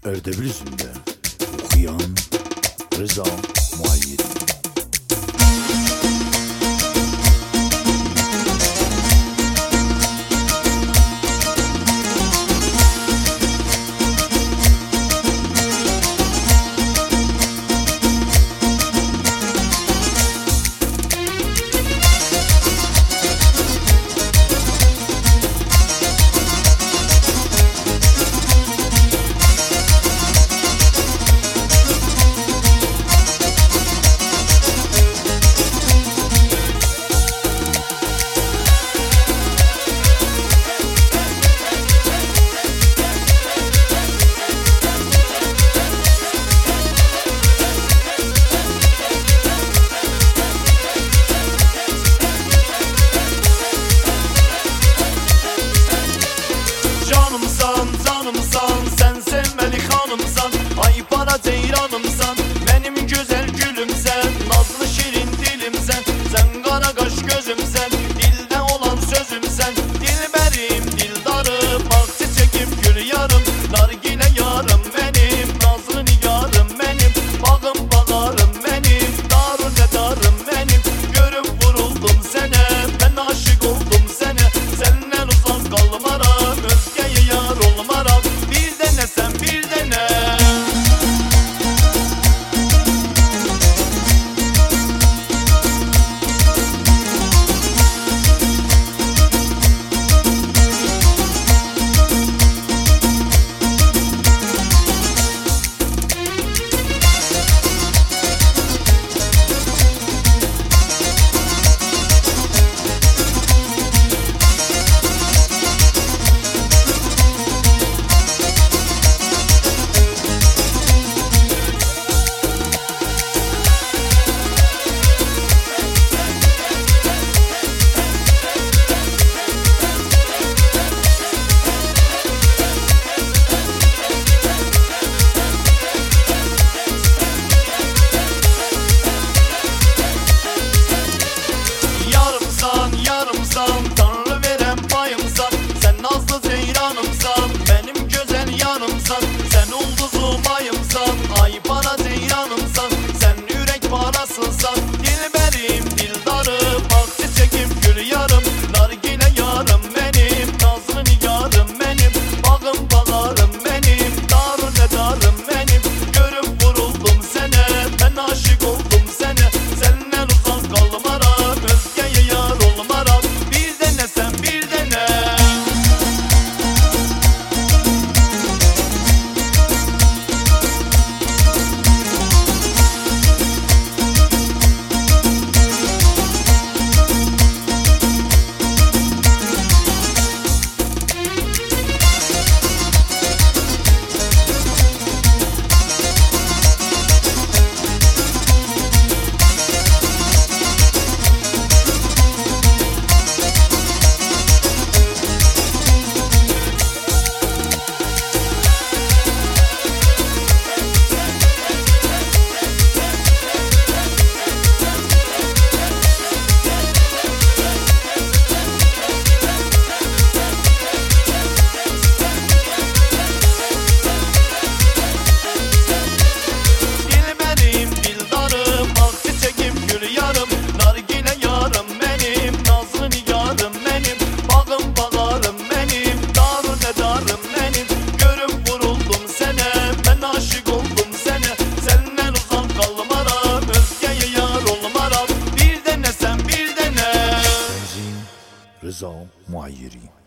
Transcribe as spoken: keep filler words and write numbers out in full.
Erdebil'izinde okuyan Rıza Muayyeri. Canımsan, canımsan, sen sevmeli hanımsan. Ay para ceyranımsan, benim güzel gülümsen. Nazlı şirin dilimsen, sen kara kaş gözümsen. Dilde olan sözümsen, dilberim, dildarım. Ak çiçekim, gül yarım, nargile yarım benim. Nazlı nigarım benim, bağım bağarım benim. Darun ne darım benim, görüp vuruldum sene. Ben aşık oldum sene, senden uzak kalmaram. Özgeye yar olmaram, bir dene sen bir dene. Yarımsan, yarımsan, Tanrı veren payımsan. Sen nazlı ceyranımsan, benim güzel yanımsan. Sen ulduzum ayımsan, ay para ceyranımsan. Sen yürek parasınsan, dilberim, dildarım. Ak çiçekim, gül yarım, nargile yarım benim. Nazlı nigarım benim, bağım bağarım benim. Darun ne darım benim, görüp vuruldum sene. Ben aşık oldum sene, senden uzak kalmaram. Özgeye yar olmaram, bir dene sen bir dene. Dilberim, dildarım, ak çiçekim, gül yarım, nargile yarım benim. Nazlı nigarım benim, bağım bağarım benim. Darun ne darım benim, görüp vuruldum sene. Ben aşık oldum sene, senden uzak kalmaram. Özgeye yar olmaram, bir dene sen bir dene. Benzin Rıza Muayyeri.